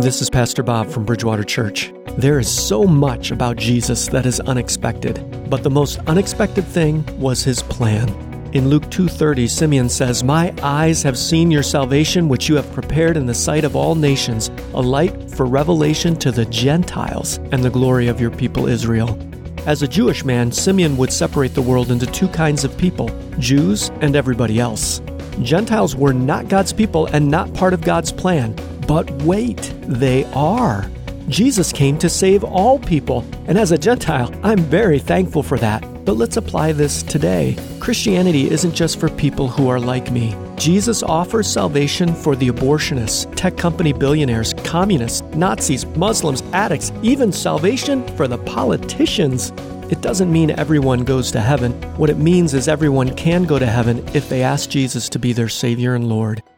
This is Pastor Bob from Bridgewater Church. There is so much about Jesus that is unexpected, but the most unexpected thing was his plan. In Luke 2:30, Simeon says, "My eyes have seen your salvation, which you have prepared in the sight of all nations, a light for revelation to the Gentiles and the glory of your people Israel." As a Jewish man, Simeon would separate the world into two kinds of people, Jews and everybody else. Gentiles were not God's people and not part of God's plan. But wait, they are. Jesus came to save all people, and as a Gentile, I'm very thankful for that. But let's apply this today. Christianity isn't just for people who are like me. Jesus offers salvation for the abortionists, tech company billionaires, communists, Nazis, Muslims, addicts, even salvation for the politicians. It doesn't mean everyone goes to heaven. What it means is everyone can go to heaven if they ask Jesus to be their Savior and Lord.